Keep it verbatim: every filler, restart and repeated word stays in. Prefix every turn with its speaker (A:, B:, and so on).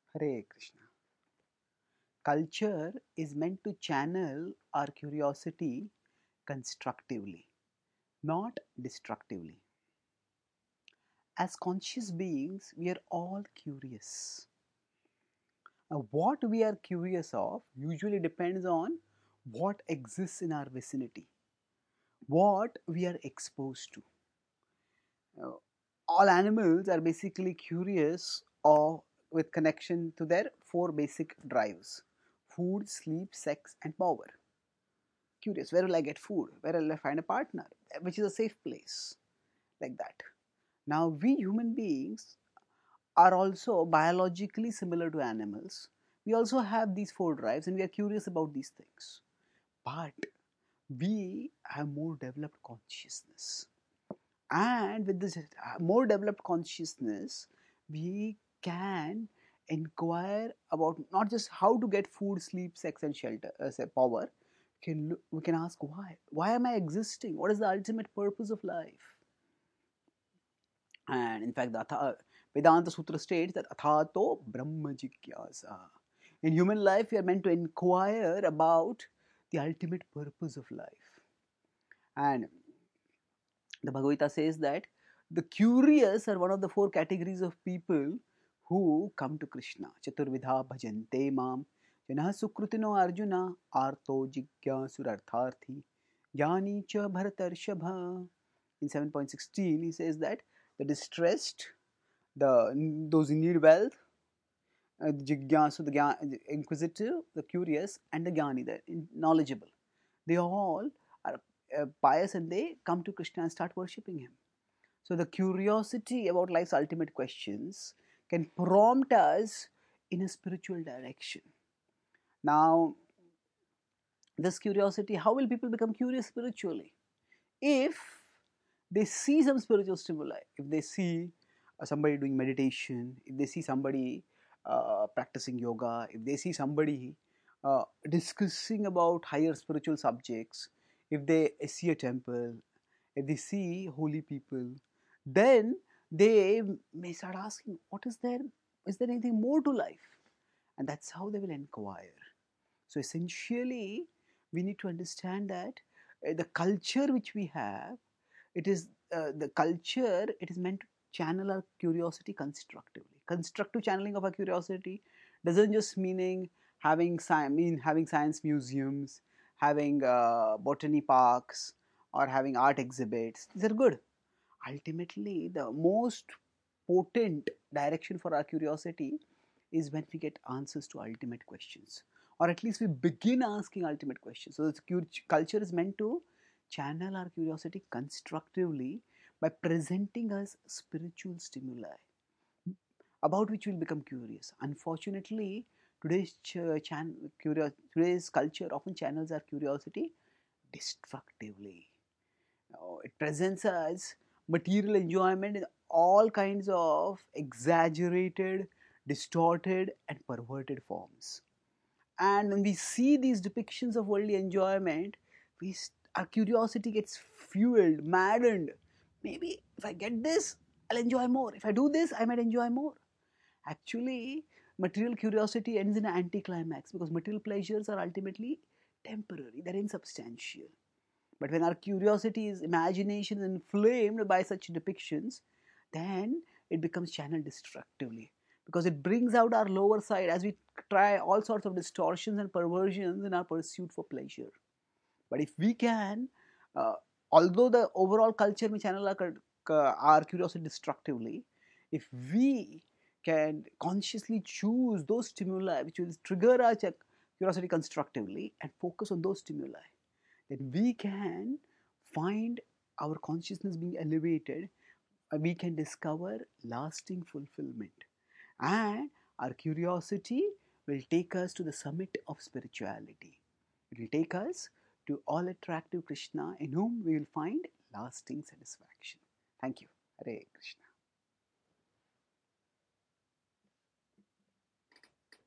A: Hare Krishna. Culture is meant to channel our curiosity constructively, not destructively. As conscious beings, we are all curious. Now, what we are curious of usually depends on what exists in our vicinity, what we are exposed to. Uh, all animals are basically curious or with connection to their four basic drives: food, sleep, sex, and power. Curious, where will I get food? Where will I find a partner? Which is a safe place, like that. Now, we human beings are also biologically similar to animals. We also have these four drives and we are curious about these things. But we have more developed consciousness. And with this uh, more developed consciousness, we can inquire about not just how to get food, sleep, sex, and shelter, uh, say power. Can look, we can ask why? Why am I existing? What is the ultimate purpose of life? And in fact, the Atha, Vedanta Sutra states that Athato Brahma Jigyasa. In human life, we are meant to inquire about the ultimate purpose of life. And the Bhagavad Gita says that the curious are one of the four categories of people who come to Krishna. Chaturvidha bhajante mam janah sukrutino arjuna arto jigyasur jnani cha bharatarshabha. In seven point one six he says that the distressed, the those in need wealth, uh, the jigyasu, the, the inquisitive, the curious, and the jnani, the knowledgeable, they all are uh, pious and they come to Krishna and start worshipping him. So the curiosity about life's ultimate questions can prompt us in a spiritual direction. Now, this curiosity, how will people become curious spiritually? If they see some spiritual stimuli, if they see uh, somebody doing meditation, if they see somebody uh, practicing yoga, if they see somebody uh, discussing about higher spiritual subjects, if they see a temple, if they see holy people, then they may start asking, what is there? Is there anything more to life? And that's how they will inquire. So essentially, we need to understand that uh, the culture which we have, it is uh, the culture, it is meant to channel our curiosity constructively. Constructive channeling of our curiosity doesn't just meaning having sci- mean having science museums, having uh, botany parks, or having art exhibits. These are good. Ultimately, the most potent direction for our curiosity is when we get answers to ultimate questions, or at least we begin asking ultimate questions. So the culture is meant to channel our curiosity constructively by presenting us spiritual stimuli about which we'll become curious. Unfortunately, today's ch- chan- curio- today's culture often channels our curiosity destructively. Now, it presents us material enjoyment in all kinds of exaggerated, distorted, and perverted forms. And when we see these depictions of worldly enjoyment, we our curiosity gets fueled, maddened. Maybe if I get this, I'll enjoy more. If I do this, I might enjoy more. Actually, material curiosity ends in an anticlimax because material pleasures are ultimately temporary, they're insubstantial. But when our curiosity is imagination is inflamed by such depictions, then it becomes channeled destructively because it brings out our lower side as we try all sorts of distortions and perversions in our pursuit for pleasure. But if we can, uh, although the overall culture may channel our, our curiosity destructively, if we can consciously choose those stimuli which will trigger our curiosity constructively and focus on those stimuli, then we can find our consciousness being elevated, we can discover lasting fulfillment, and our curiosity will take us to the summit of spirituality. It will take us to all attractive Krishna in whom we will find lasting satisfaction. Thank you. Hare Krishna.